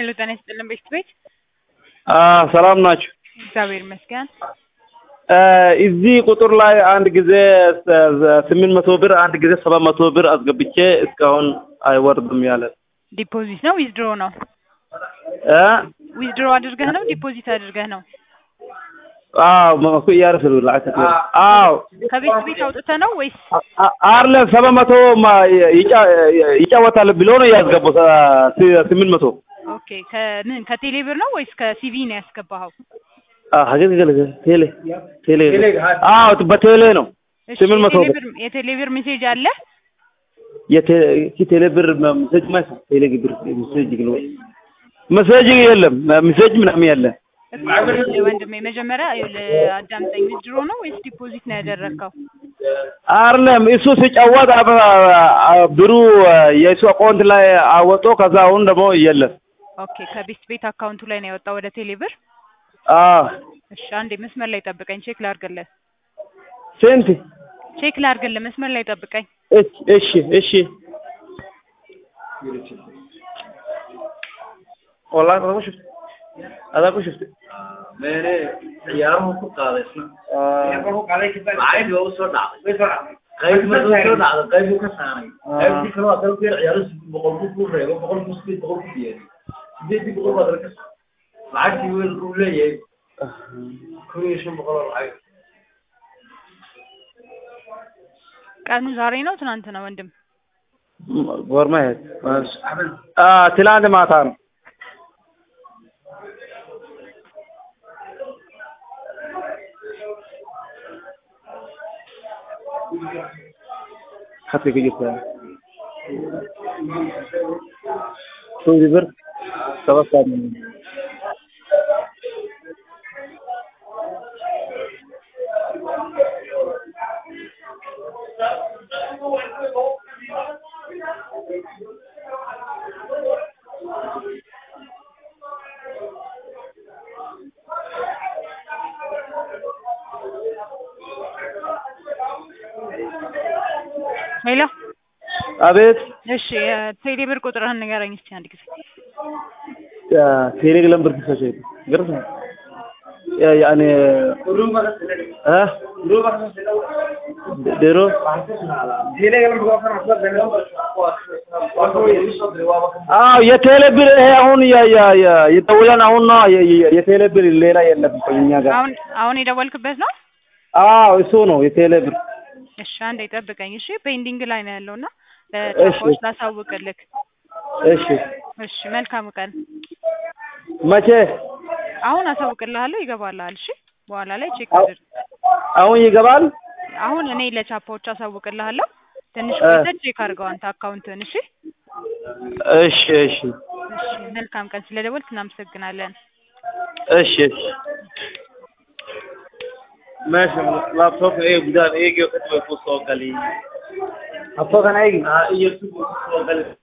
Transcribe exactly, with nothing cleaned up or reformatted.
ሄሎ ጤና ይስጥልን ቤት ቤት አዎ ሰላም ናችሁ? እግዚአብሔር ይመስገን። እዚህ ቁጥር ላይ አንድ ጊዜ ስምንት መቶ ብር አንድ ጊዜ ሰባት መቶ ብር አስገብቼ እስካሁን አይወርድም ያለ ዲፖዚት ነው ዊዝድሮ ነው? እ ዊዝድሮ አድርገህ ነው ዲፖዚት አድርገህ ነው? አዎ ማኩ ያርፍሉ ለአከተ አዎ ከቤት ቤት አውጥተህ ነው ወይስ አርለ ሰባት መቶ ይጫወታል ብሎ ነው ያስገባው ስምንት መቶ ኦኬ ከምን ከቴሌ ብር ነው ወይስ ከሲቪ ነው ያስገባኸው? አዎ ሀገር ገለ ቴሌ ቴሌ አዎ በቴሌ ነው ስምንት መቶ ብር የቴሌ ብር ሜሴጅ አለ? የቴሌ ብር ሜሴጅ ማለት ቴሌ ብር ሜሴጅ ነው ሜሴጅ የለም ሜሴጅ ምናምን ያለ ወንድሜ መጀመሪያ አዳምጠኝ ዊዝድሮ ነው ወይስ ዲፖዚት ነው ያደረከው? አይደለም እሱ ሲጫወት ብሩ የሱ አካውንት ላይ አወጦ ከዛ አሁን ደግሞ የለም። ኦኬ ከቤት ቤት አካውንቱ ላይ ነው ያወጣው ወደ ቴሌ ብር? አዎ እሺ አንዴ መስመር ላይ ጠብቀኝ ቼክ ላድርግልህ። ስንት ቼክ ላድርግልህ መስመር ላይ ጠብቀኝ። እሺ እሺ እሺ والله ما شفت هذا ما شفت मैंने यार मुझको कालेसना ये को काले कितना आए जो सो डाल कई में तो सो डाल कई को सारे कई दिखलो असल के यार बकल को पूर रहे बकल को उसकी बकल को दिए ये भी बकल बदल के लाट की वो रूल है ये क्रिएशन बकल आए ቀኑ ዛሬ ነው ትናንት ነው ወንድም? ወርማ አ ትላንት ማታ ነው። خط لي كيف شو يبر سبعة ثانية ሄሎ አቤት እሺ ቴሌ ብር ቁጥርህን ንገረኝ እስቲ አንድ ጊዜ ያ ቴሌ ለምበር ተሰጨ ግርስ ያ ያኔ ሩባ እ ሩባ ደሮ ቴሌ ለምበር አዎ የቴሌ ብር ይሄ አሁን ያ ያ የደውለን አሁን ነው የቴሌ ብር ሌላ የለም እኛ ጋር አሁን አሁን የደወልክበት ነው? አዎ እሱ ነው የቴሌ ብር እሺ አንዴ ጠብቀኝ እሺ ፔንዲንግ ላይ ነው ያለውና ለታፖች ላሳውቅልክ እሺ እሺ መልካም ቀን መቼ አሁን አሳውቅልሃለሁ ይገባልሃል እሺ በኋላ ላይ ቼክ አድርግ አሁን ይገባል አሁን እኔ ለቻፖች አሳውቅልሃለሁ ትንሽ ቆይተህ ቼክ አድርገው አንተ አካውንትን እሺ እሺ እሺ እሺ መልካም ቀን ስለደወልክ እናመሰግናለን እሺ እሺ ماشي لابتوب ايه بدال ايه جو كتبه فوق صوت قليل لابتوب انا ايه اه يكتب فوق قليل